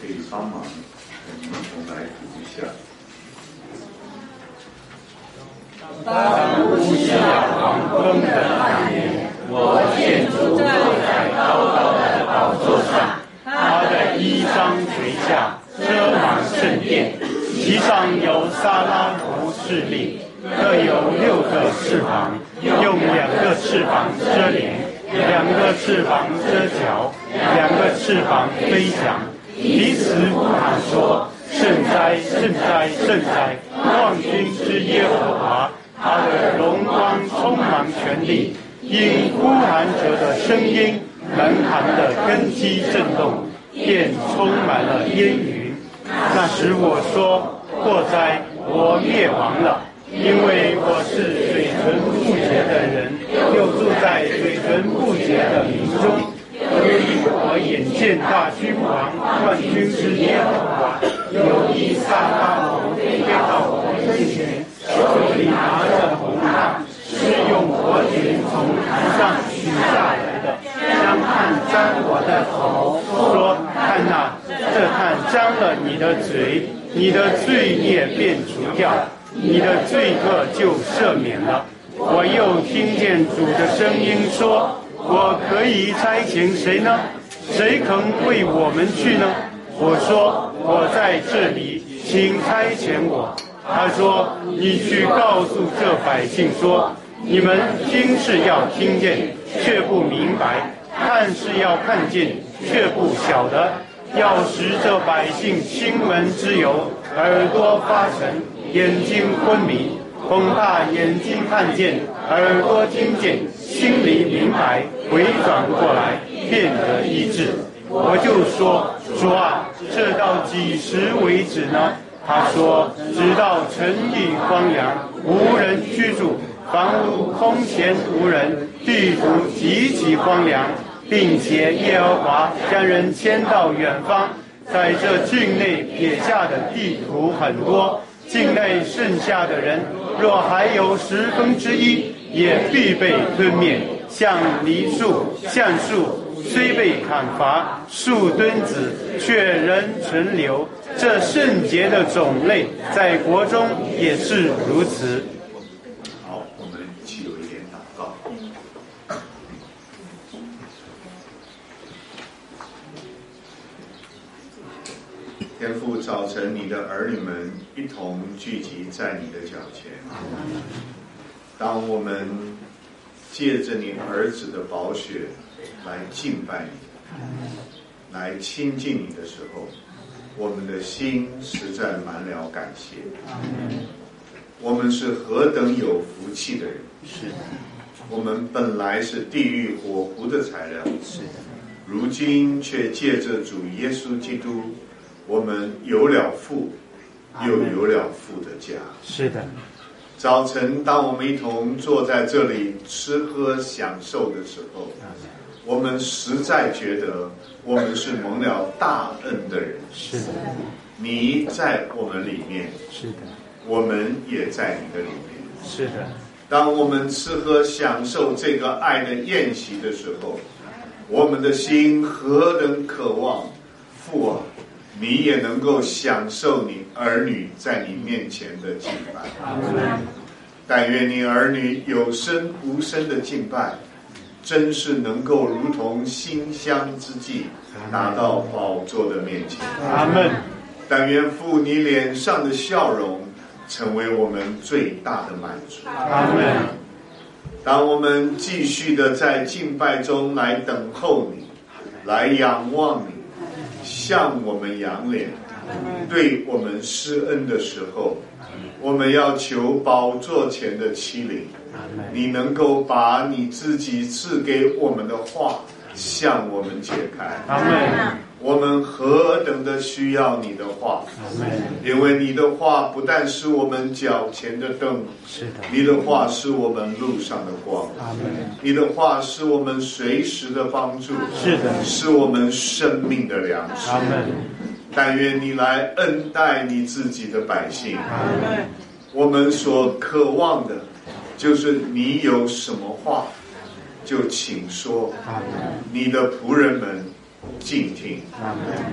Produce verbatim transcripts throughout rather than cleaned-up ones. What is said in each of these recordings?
可以帮忙，我们同来读一下。 当乌西雅王崩的那年，我见主坐在高高的宝座上，他的衣裳垂下，遮满圣殿，其上有撒拉弗侍立，各有六个翅膀，用两个翅膀遮脸，两个翅膀遮脚，两个翅膀飞翔，彼此呼喊说：圣哉，圣哉，圣哉！万军之耶和华，他的荣光充满全地。因呼喊者的声音，门槛的根基震动，便充满了烟云。那时我说：祸哉，我灭亡了，因为我是嘴唇不洁的人，又住在嘴唇不洁的民中。所以我眼见大君王万军之耶和华有一撒拉弗飞到我面前，手里拿着红杖，是用火卷从坛上取下来的，将炭沾我的头，说：看哪，这炭沾了你的嘴，你的罪孽便除掉，你的罪恶就赦免了。我又听见主的声音说：我可以差遣谁呢？谁肯为我们去呢？我说：我在这里，请差遣我。他说：你去告诉这百姓说，你们听是要听见，却不明白；看是要看见，却不晓得。要使这百姓心门之油，耳朵发沉，眼睛昏迷。恐怕眼睛看见，耳朵听见，心里明白，回转过来，变得医治。我就说：主啊，这到几时为止呢？他说：直到城邑荒凉，无人居住，房屋空闲无人，地土极其荒凉，并且耶和华将人迁到远方，在这境内撇下的地土很多，境内剩下的人，若还有十分之一，也必被吞灭。像梨树、橡树，虽被砍伐，树墩子却仍存留。这圣洁的种类，在国中也是如此。 好，我们一起有一点祷告。天父，早晨你的儿女们一同聚集在你的脚前。当我们借着你儿子的宝血来敬拜你，来亲近你的时候，我们的心实在满了感谢。我们是何等有福气的人！ 是的， 我们本来是地狱火湖的材料， 是的， 如今却借着主耶稣基督，我们有了父，又有了父的家。 是的。 早晨，当我们一同坐在这里吃喝享受的时候，我们实在觉得我们是蒙了大恩的人。 是的， 你在我们里面， 是的， 我们也在你的里面。 是的。 当我们吃喝享受这个爱的宴席的时候，我们的心何等渴望，父啊，你也能够享受你儿女在你面前的敬拜。但愿你儿女有声无声的敬拜，真是能够如同馨香之祭，拿到宝座的面前。 阿们。 但愿父你脸上的笑容，成为我们最大的满足。 阿们。 当我们继续的在敬拜中来等候你，来仰望你，向我们仰脸，对我们施恩的时候，我们要求宝座前的欺凌，你能够把你自己赐给我们的话向我们解开。 阿们。 我们何等的需要你的话，因为你的话不但是我们脚前的灯， 是的， 你的话是我们路上的光，你的话是我们随时的帮助， 是的， 是我们生命的粮食。 阿们。 但愿你来恩待你自己的百姓。我们所渴望的就是你有什么话就请说，你的仆人们静听。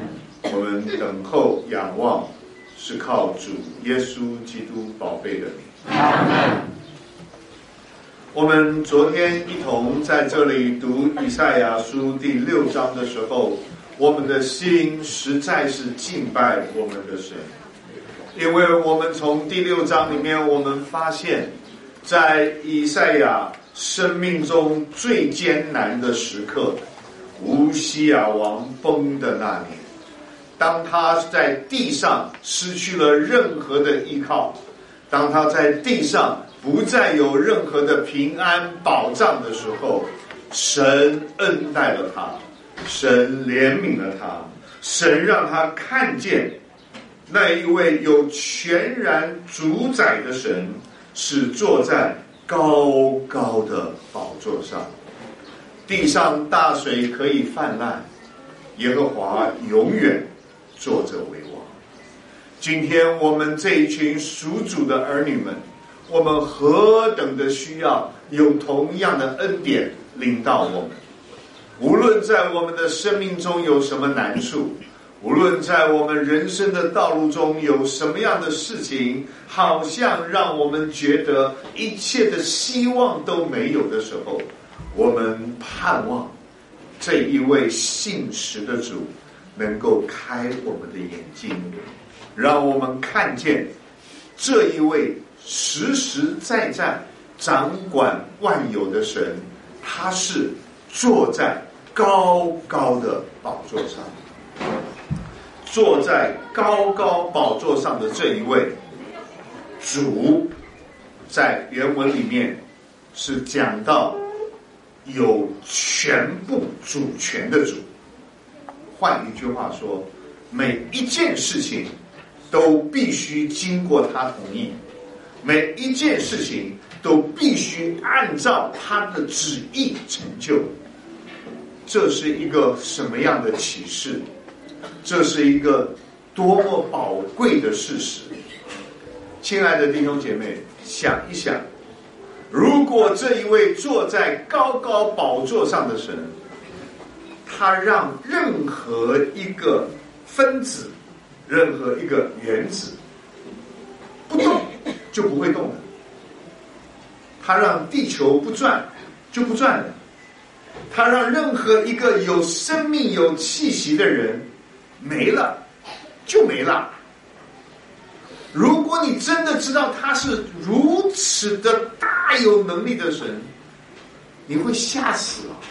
我们等候仰望，是靠主耶稣基督宝贝的名。 阿们。 我们昨天一同在这里读以赛亚书第六章的时候，我们的心实在是敬拜我们的神，因为我们从第六章里面我们发现，在以赛亚生命中最艰难的时刻，乌西雅王崩的那年，当他在地上失去了任何的依靠，当他在地上不再有任何的平安保障的时候，神恩待了他，神怜悯了他，神让他看见那一位有全然主宰的神是坐在高高的宝座上，地上大水可以泛滥，耶和华永远坐着为王。今天我们这一群属主的儿女们，我们何等的需要有同样的恩典领到我们。无论在我们的生命中有什么难处，无论在我们人生的道路中有什么样的事情，好像让我们觉得一切的希望都没有的时候，我们盼望这一位信实的主能够开我们的眼睛，让我们看见这一位实实在在掌管万有的神，他是坐在高高的宝座上。坐在高高宝座上的这一位主，在原文里面是讲到有全部主权的主。换一句话说，每一件事情都必须经过他同意，每一件事情都必须按照他的旨意成就。这是一个什么样的启示？这是一个多么宝贵的事实。亲爱的弟兄姐妹，想一想，如果这一位坐在高高宝座上的神，他让任何一个分子，任何一个原子不动就不会动了，他让地球不转就不转了，他让任何一个有生命有气息的人没了就没了。如果你真的知道他是如此的大有能力的神，你会吓死了。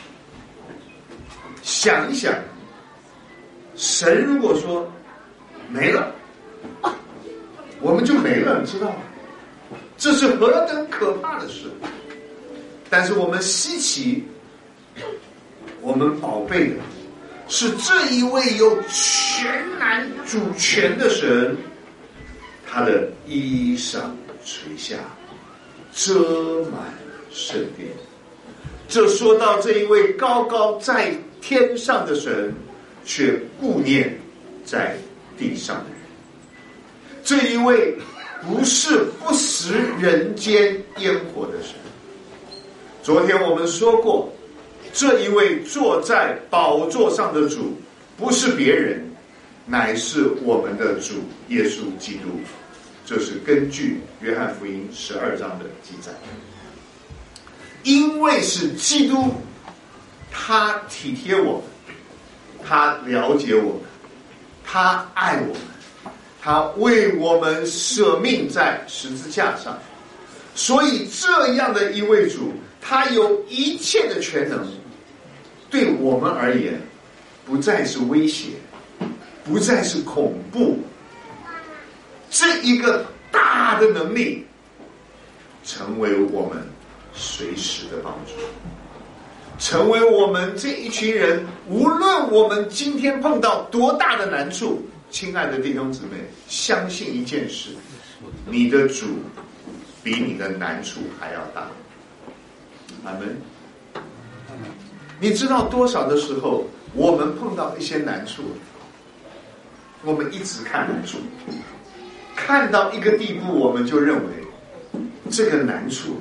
想一想，神如果说没了，我们就没了，你知道吗？这是何等可怕的事。但是我们稀奇，我们宝贝的是这一位有全然主权的神，他的衣裳垂下，遮满圣殿。这说到这一位高高在天上的神，却顾念在地上的人。这一位不是不食人间烟火的神。昨天我们说过，这一位坐在宝座上的主不是别人，乃是我们的主耶稣基督。这是根据约翰福音十二章的记载。因为是基督，他体贴我们，他了解我们，他爱我们，他为我们舍命在十字架上。所以这样的一位主，他有一切的全能，对我们而言不再是威胁，不再是恐怖。这一个大的能力成为我们随时的帮助，成为我们这一群人，无论我们今天碰到多大的难处，亲爱的弟兄姊妹，相信一件事，你的主比你的难处还要大。阿们。你知道多少的时候我们碰到一些难处，我们一直看难处，看到一个地步，我们就认为这个难处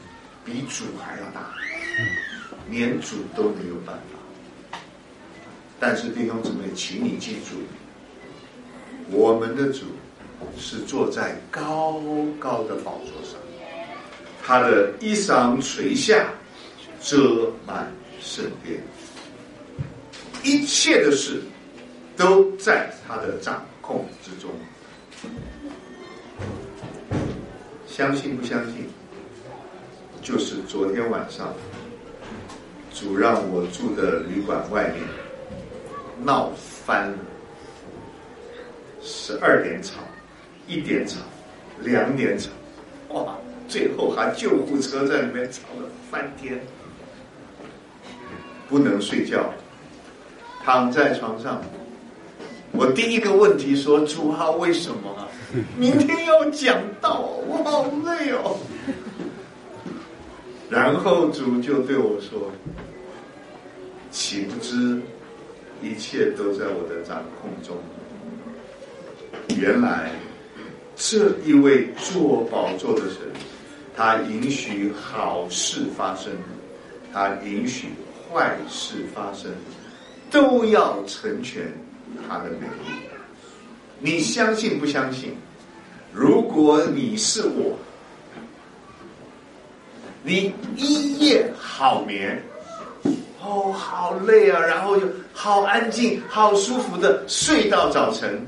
比主还要大，连主都没有办法。 但是弟兄姊妹，请你记住，我们的主是坐在高高的宝座上，他的衣裳垂下，遮满圣殿，一切的事都在他的掌控之中。相信不相信？就是昨天晚上，主让我住的旅馆外面闹翻了，十二点吵，一点吵，两点吵，哇！最后还救护车在里面吵了翻天，不能睡觉，躺在床上。我第一个问题说：主啊，为什么啊？明天要讲道，我好累哦。然后主就对我说：岂不知一切都在我的掌控中？原来这一位坐宝座的神，他允许好事发生，他允许坏事发生，都要成全他的美意。你相信不相信？如果你是我，你一夜好眠，哦，好累啊，然后就好安静、好舒服的睡到早晨，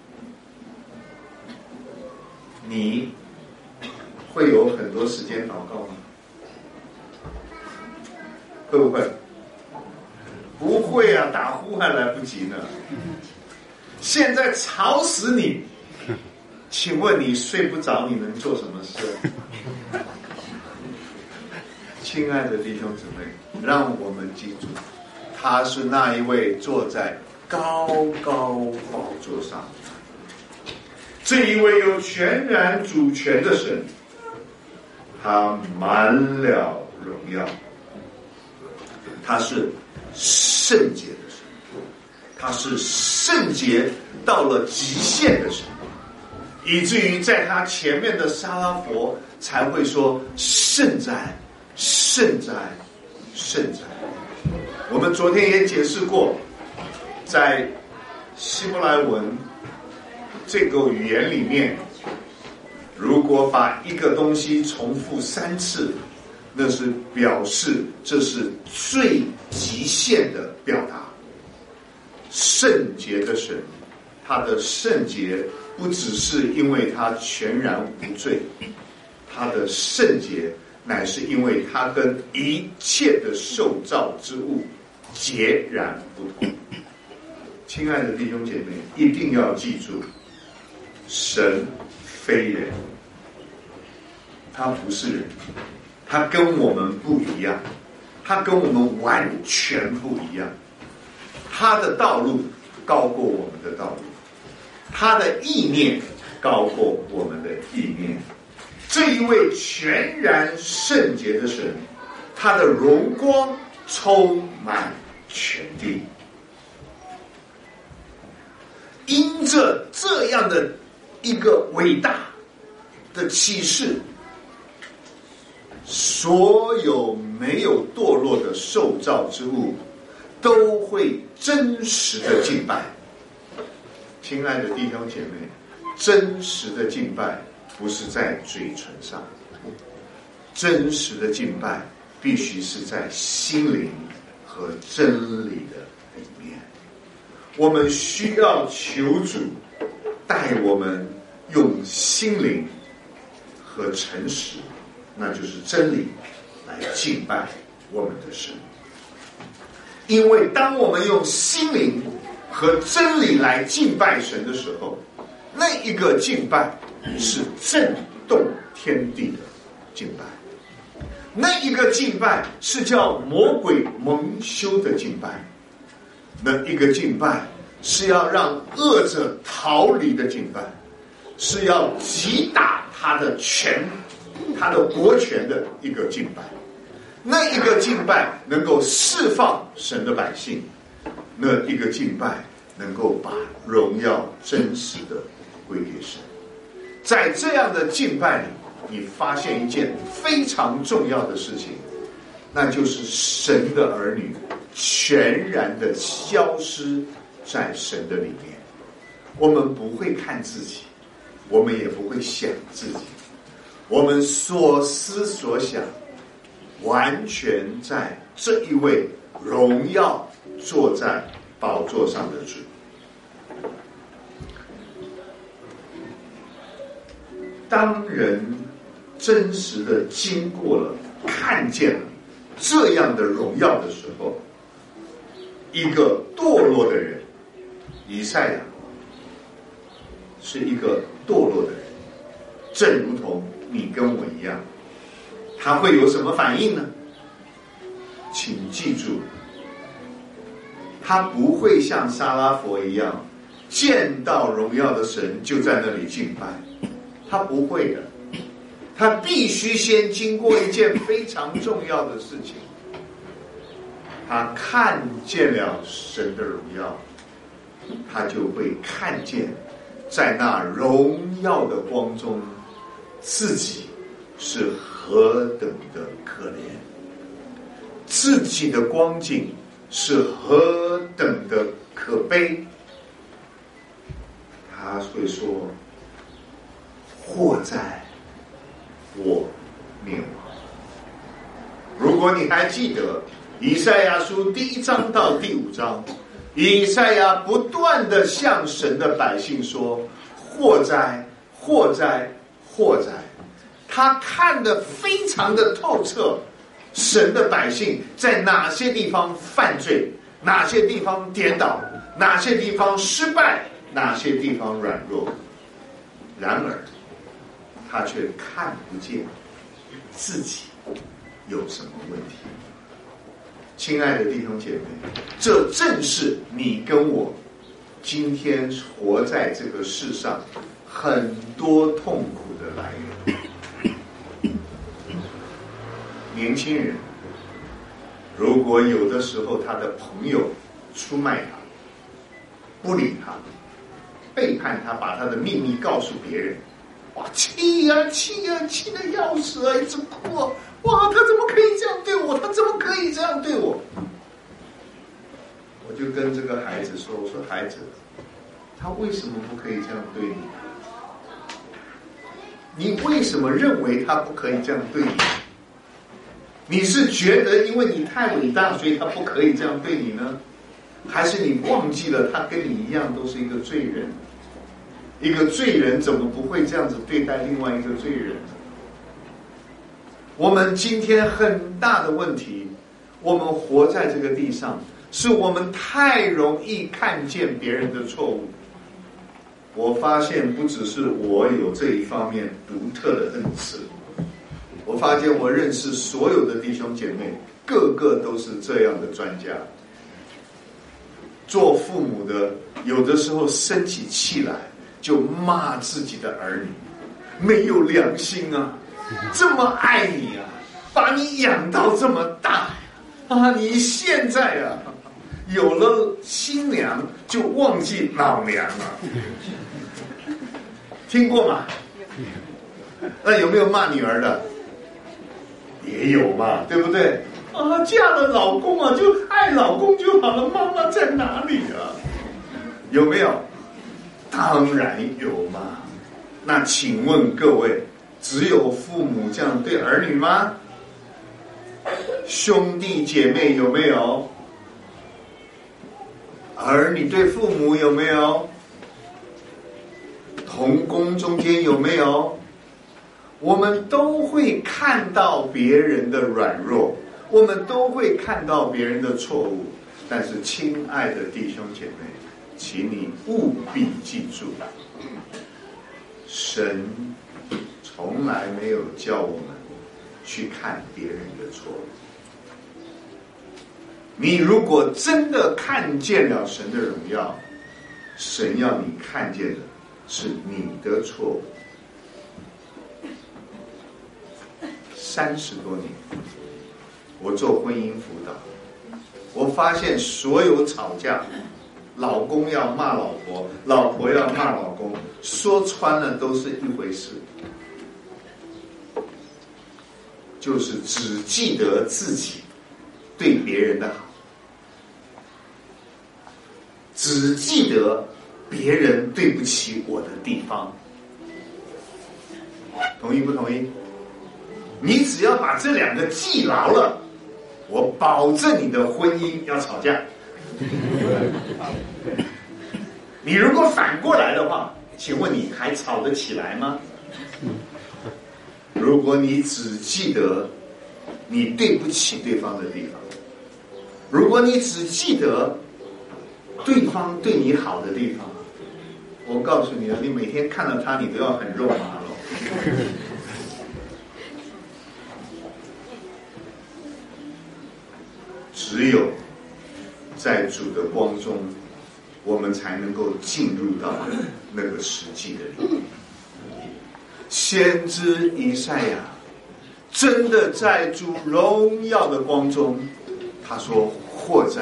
你会有很多时间祷告吗？会不会？不会啊，打呼还来不及呢。现在吵死你，请问你睡不着，你能做什么事？亲爱的弟兄姊妹，让我们记住，他是那一位坐在高高宝座上，这一位有全然主权的神，他满了荣耀，他是圣洁的神，他是圣洁到了极限的神，以至于在他前面的沙拉佛才会说圣哉圣哉圣哉。我们昨天也解释过，在希伯来文这个语言里面，如果把一个东西重复三次，那是表示这是最极限的表达。圣洁的神，他的圣洁不只是因为他全然无罪，他的圣洁乃是因为他跟一切的受造之物截然不同。亲爱的弟兄姐妹，一定要记住，神非人，他不是人，他跟我们不一样，他跟我们完全不一样。他的道路高过我们的道路，他的意念高过我们的意念。这一位全然圣洁的神，他的荣光充满全地。因着这样的一个伟大的启示，所有没有堕落的受造之物都会真实的敬拜。亲爱的弟兄姐妹，真实的敬拜不是在嘴唇上，真实的敬拜必须是在心灵和真理的里面。我们需要求主带我们用心灵和诚实，那就是真理，来敬拜我们的神。因为当我们用心灵和真理来敬拜神的时候，那一个敬拜是震动天地的敬拜，那一个敬拜是叫魔鬼蒙羞的敬拜，那一个敬拜是要让恶者逃离的敬拜，是要击打他的权他的国权的一个敬拜。那一个敬拜能够释放神的百姓，那一个敬拜能够把荣耀真实的归给神。在这样的敬拜里，你发现一件非常重要的事情，那就是神的儿女全然的消失在神的里面。我们不会看自己，我们也不会想自己，我们所思所想完全在这一位荣耀坐在宝座上的主。当人真实的经过了看见了这样的荣耀的时候，一个堕落的人，以赛亚是一个堕落的人，正如同你跟我一样，他会有什么反应呢？请记住，他不会像撒拉佛一样见到荣耀的神就在那里敬拜，他不会的，他必须先经过一件非常重要的事情，他看见了神的荣耀，他就会看见在那荣耀的光中自己是何等的可怜，自己的光景是何等的可悲。他会说，祸在我灭亡。如果你还记得以赛亚书第一章到第五章，以赛亚不断的向神的百姓说，祸哉祸哉祸哉。他看得非常的透彻，神的百姓在哪些地方犯罪，哪些地方跌倒，哪些地方失败，哪些地方软弱。然而他却看不见自己有什么问题。亲爱的弟兄姐妹，这正是你跟我今天活在这个世上很多痛苦的来源。年轻人，如果有的时候他的朋友出卖他，不理他，背叛他，把他的秘密告诉别人，哇，气呀气呀气得要死啊，一直哭啊，哇，他怎么可以这样对我，他怎么可以这样对我。我就跟这个孩子说，我说孩子，他为什么不可以这样对你？你为什么认为他不可以这样对你？你是觉得因为你太伟大，所以他不可以这样对你呢？还是你忘记了他跟你一样都是一个罪人？一个罪人怎么不会这样子对待另外一个罪人呢？我们今天很大的问题，我们活在这个地上，是我们太容易看见别人的错误。我发现不只是我有这一方面独特的恩赐，我发现我认识所有的弟兄姐妹，个个都是这样的专家。做父母的有的时候生起气来就骂自己的儿女，没有良心啊，这么爱你啊，把你养到这么大啊，你现在啊有了新娘就忘记老娘了。听过吗？那有没有骂女儿的？也有嘛，对不对？啊，嫁了老公啊，就爱老公就好了，妈妈在哪里啊？有没有？当然有嘛。那请问各位，只有父母这样对儿女吗？兄弟姐妹有没有？儿女对父母有没有？同工中间有没有？我们都会看到别人的软弱，我们都会看到别人的错误，但是亲爱的弟兄姐妹，请你务必记住，神从来没有叫我们去看别人的错误。你如果真的看见了神的荣耀，神要你看见的是你的错误。三十多年，我做婚姻辅导，我发现所有吵架，老公要骂老婆，老婆要骂老公，说穿了都是一回事，就是只记得自己对别人的好， 只记得别人对不起我的地方。同意不同意？你只要把这两个记牢了，我保证你的婚姻要吵架。你如果反过来的话，请问你还吵得起来吗？如果你只记得你对不起对方的地方，如果你只记得对方对你好的地方，我告诉你啊，你每天看到他，你都要很肉麻了。只有在主的光中，我们才能够进入到那个实际的里面。先知以赛亚真的在主荣耀的光中，他说：或在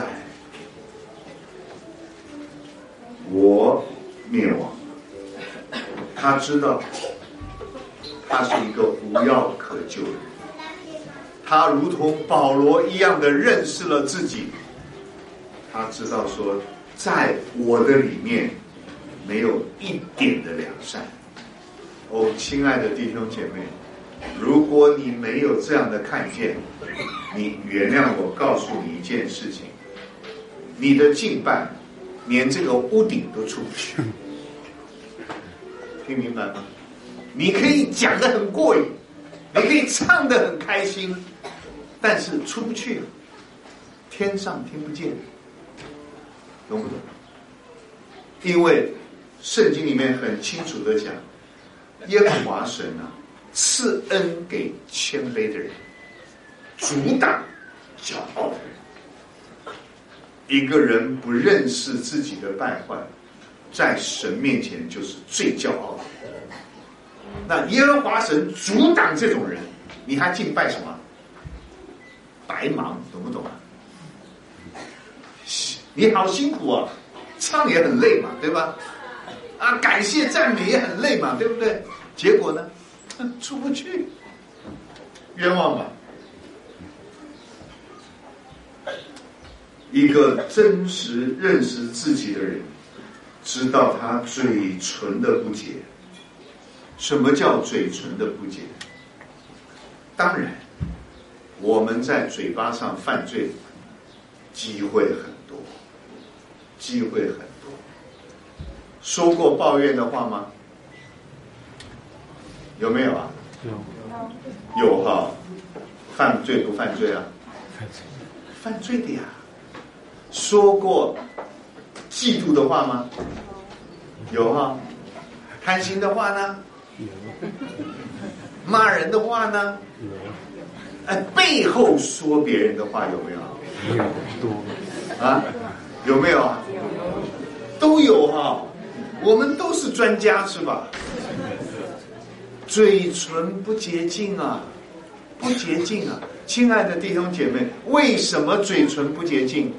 我灭亡。他知道他是一个无药可救的人，他如同保罗一样的认识了自己，他知道说，在我的里面没有一点的良善。哦，亲爱的弟兄姐妹，如果你没有这样的看见，你原谅我告诉你一件事情，你的敬拜连这个屋顶都出不去。听明白吗？你可以讲得很过瘾，你可以唱得很开心，但是出不去，天上听不见，懂不懂？因为圣经里面很清楚的讲，耶和华神啊，赐恩给谦卑的人，阻挡骄傲的人。一个人不认识自己的败坏，在神面前就是最骄傲的。那耶和华神阻挡这种人，你还敬拜什么？白忙，懂不懂啊？你好辛苦啊，唱也很累嘛，对吧？啊，感谢赞美也很累嘛，对不对？结果呢，出不去，冤枉吧。一个真实认识自己的人，知道他嘴唇的不洁。什么叫嘴唇的不洁？当然，我们在嘴巴上犯罪，机会很多，机会很多。说过抱怨的话吗？有没有啊？有。有哈，犯罪不犯罪啊？犯罪的呀。说过嫉妒的话吗？有哈。贪心的话呢？有。骂人的话呢？有。哎，背后说别人的话有没有？有多啊？有没有啊？都有哈。我们都是专家是吧？嘴唇不洁净啊，不洁净啊！亲爱的弟兄姐妹，为什么嘴唇不洁净？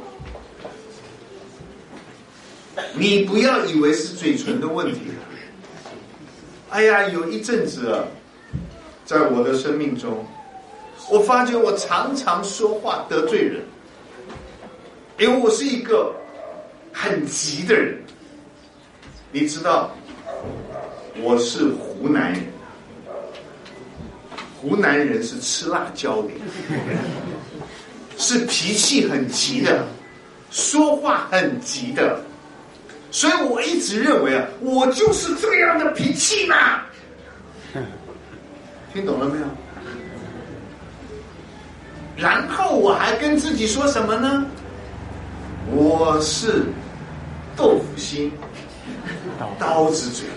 你不要以为是嘴唇的问题。哎呀，有一阵子啊，在我的生命中，我发觉我常常说话得罪人，因为我是一个很急的人。你知道，我是湖南人，湖南人是吃辣椒的，是脾气很急的，说话很急的。所以我一直认为啊，我就是这样的脾气嘛。听懂了没有？然后我还跟自己说什么呢？我是豆腐心，刀子嘴。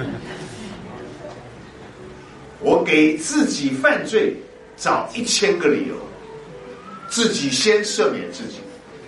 我给自己犯罪找一千个理由，自己先赦免自己。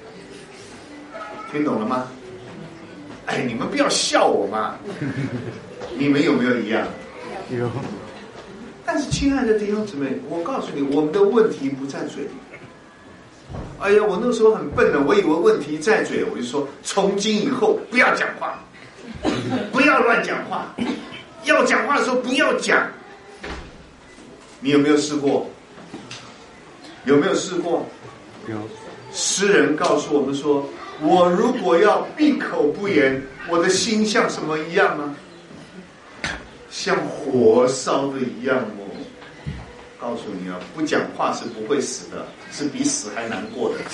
听懂了吗？哎，你们不要笑我嘛！你们有没有一样？有。但是，亲爱的弟兄姊妹，我告诉你，我们的问题不在嘴里。哎呀，我那时候很笨的，我以为问题在嘴，我就说，从今以后不要讲话，不要乱讲话，要讲话的时候不要讲。你有没有试过？有没有试过？有。诗人告诉我们说， 我如果要闭口不言，我的心像什么一样呢？像火烧的一样哦。告诉你啊，不讲话是不会死的，是比死还难过的。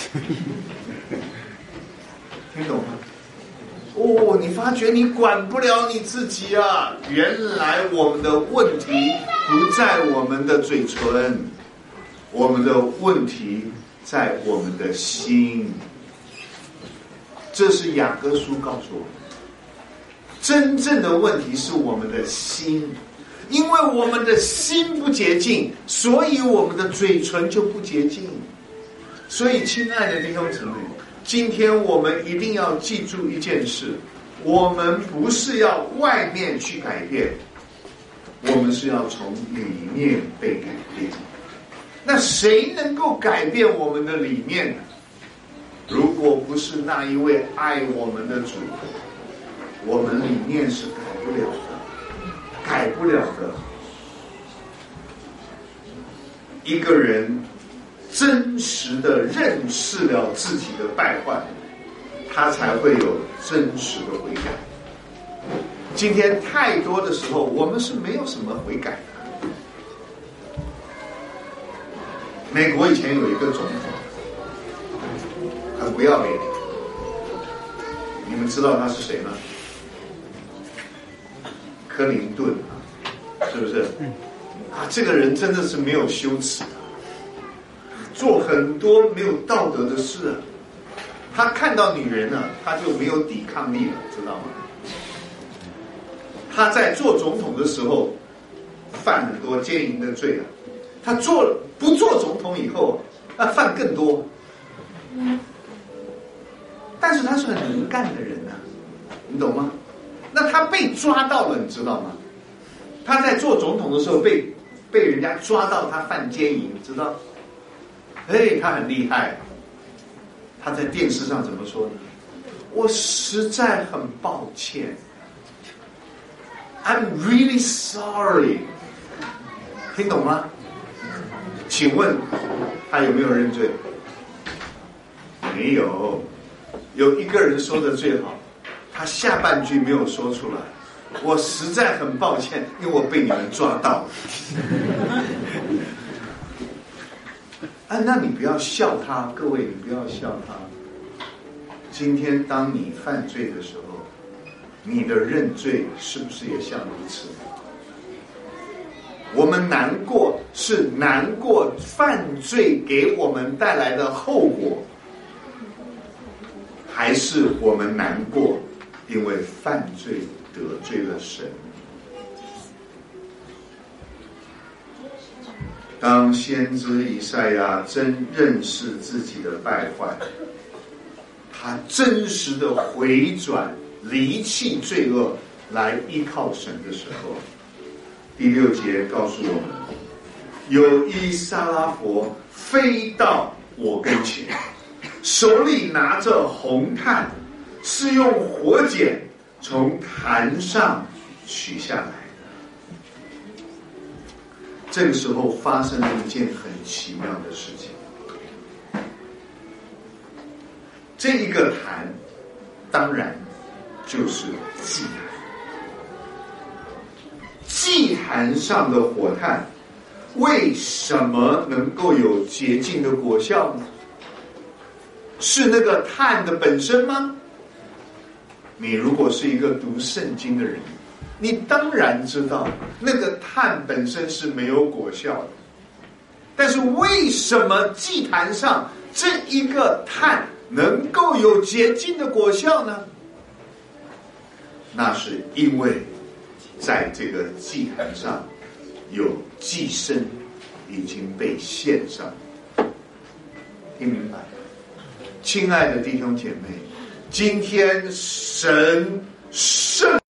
听懂吗？哦，你发觉你管不了你自己啊！原来我们的问题不在我们的嘴唇，我们的问题在我们的心。这是雅各书告诉我们，真正的问题是我们的心。因为我们的心不洁净，所以我们的嘴唇就不洁净。所以亲爱的弟兄姊妹，今天我们一定要记住一件事，我们不是要外面去改变，我们是要从里面被改变。那谁能够改变我们的里面呢？如果不是那一位爱我们的主，我们里面是改不了的。改不了的。一个人真实的认识了自己的败坏，他才会有真实的悔改。今天太多的时候，我们是没有什么悔改的。美国以前有一个总统，很不要脸，你们知道他是谁吗？克林顿，是不是？啊，这个人真的是没有羞耻啊，做很多没有道德的事啊。他看到女人呢，他就没有抵抗力了，知道吗？他在做总统的时候犯很多奸淫的罪啊，他做不做总统以后，那犯更多。但是他是很能干的人啊，你懂吗？那他被抓到了，你知道吗？他在做总统的时候被被人家抓到他犯奸淫，知道？哎，他很厉害。他在电视上怎么说呢？我实在很抱歉 ，I'm really sorry。听懂吗？请问他有没有认罪？没有。有一个人说的最好。他下半句没有说出来，我实在很抱歉，因为我被你们抓到了。啊，那你不要笑他，各位，你不要笑他。今天当你犯罪的时候，你的认罪是不是也像如此？我们难过是难过犯罪给我们带来的后果，还是我们难过因为犯罪得罪了神？当先知以赛亚真认识自己的败坏，他真实的回转离弃罪恶来依靠神的时候，第六节告诉我们，有一撒拉佛飞到我跟前，手里拿着红炭，是用火剪从坛上取下来的。这个时候发生了一件很奇妙的事情。这一个坛当然就是祭坛，祭坛上的火炭为什么能够有洁净的果效呢？是那个炭的本身吗？你如果是一个读圣经的人，你当然知道那个炭本身是没有果效的。但是为什么祭坛上这一个炭能够有洁净的果效呢？那是因为在这个祭坛上有祭牲已经被献上。听明白？亲爱的弟兄姐妹，今天神圣